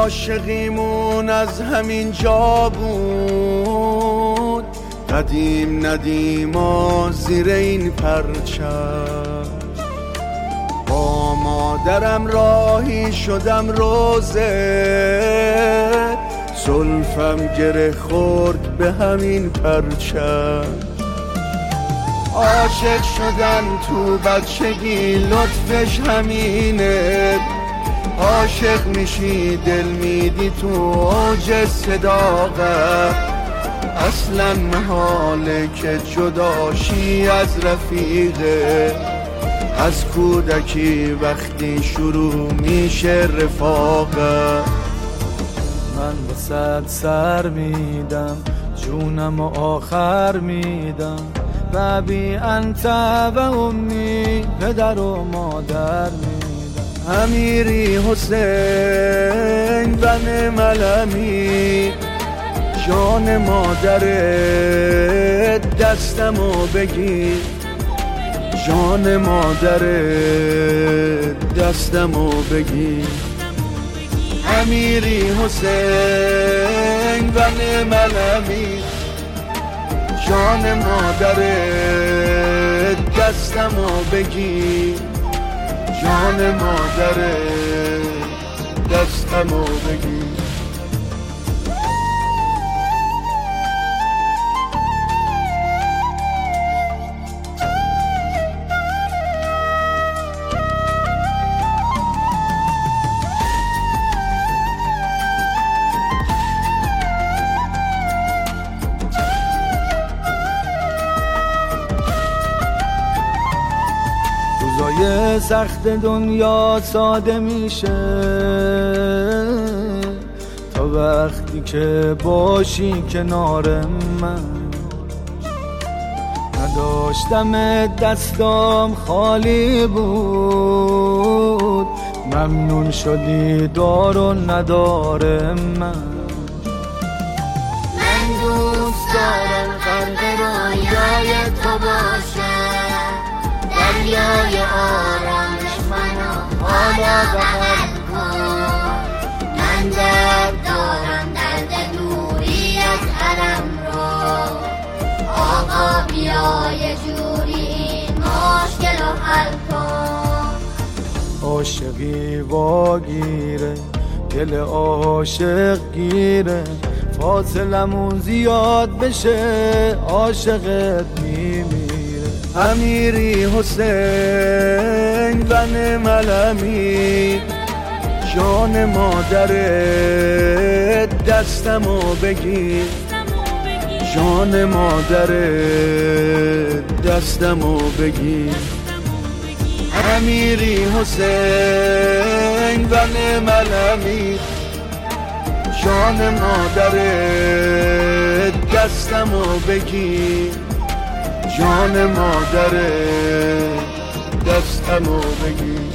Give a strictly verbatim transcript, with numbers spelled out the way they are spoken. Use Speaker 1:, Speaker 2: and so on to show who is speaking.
Speaker 1: عاشقیمون از همین جا بود، قدیم ندیما زیر این پرچم. با مادرم راهی شدم روزه، زلفم گره خورد به همین پرچم. عاشق شدن تو بچگی لطفش همینه، عاشق میشی دل میدی تو اوج صداقت. اصلا محاله که جداشی از رفیقه، از کودکی وقتی شروع میشه رفاقت.
Speaker 2: من به صد سر میدم، جونم و آخر میدم. ببی انت و امی، پدر و مادر میدم.
Speaker 1: امیری حسین بن ملمی، جان مادرت دستمو بگیر. جان مادرت دستمو بگیر. امیری حسین بن ملمی، جان مادرت دستمو بگیر. جان مادرت دستمو بگیر.
Speaker 2: روزای سخت دنیا ساده میشه تا وقتی که باشی کنار من. نداشتم دستام خالی بود، ممنون شدی دار و ندار من.
Speaker 3: من دوست دارم غرق رویای تو باشم، دریای آرامش منو حالا بغل کن. من درد دارم درد دوری از حرم رو، آقا بیا یه جوری این مشکل رو حل کن.
Speaker 2: عاشقی واگیره دل عاشق گیره، فاصلمون زیاد بشه عاشقت میمیره.
Speaker 1: امیری حسین بن ملمی، جان مادرت دستمو بگیر. جان مادرت دستمو بگیر. امیری حسین بن ملمی، جان مادرت دستمو بگیر. جان مادرت دستمو بگیر.